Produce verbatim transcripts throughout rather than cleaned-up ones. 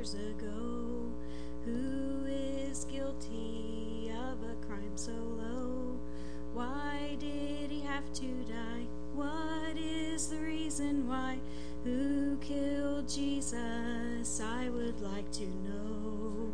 years ago. Who is guilty of a crime so low? Why did he have to die? What is the reason why? Who killed Jesus? I would like to know.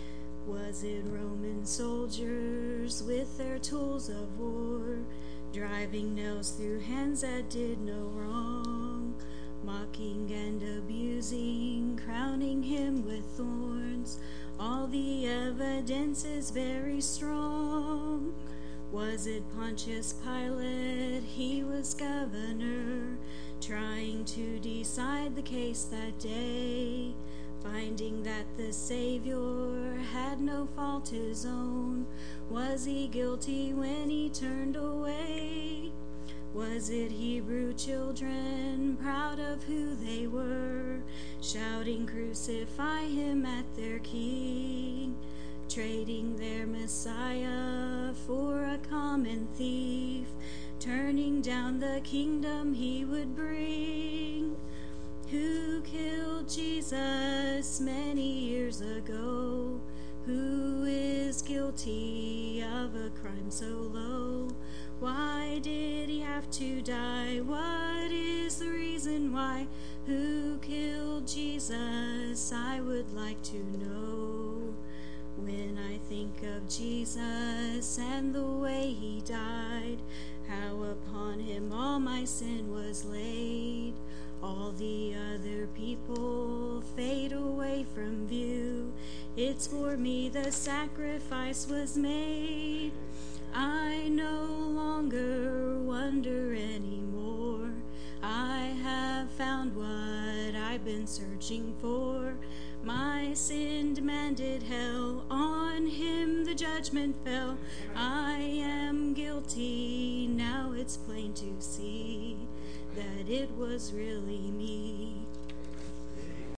Was it Roman soldiers with their tools of war, driving nails through hands that did no wrong, mocking and abusing, crowning him with thorns? All the evidence is very strong. Was it Pontius Pilate? He was governor, trying to decide the case that day, finding that the Savior had no fault his own. Was he guilty when he turned away? Was it Hebrew children, proud of who they were, shouting, "Crucify him" at their king, trading their Messiah for a common thief, turning down the kingdom he would bring? Who killed Jesus many years ago? Who is guilty of a crime so low? Why did he have to die? What is the reason why? Who killed Jesus? I would like to know. When I think of Jesus and the way he died, how upon him all my sin was laid, all the other people fade away from view. It's for me the sacrifice was made. I no longer wonder anymore. I have found what I've been searching for. My sin demanded hell, on him the judgment fell. I am guilty, now it's plain to see that it was really me.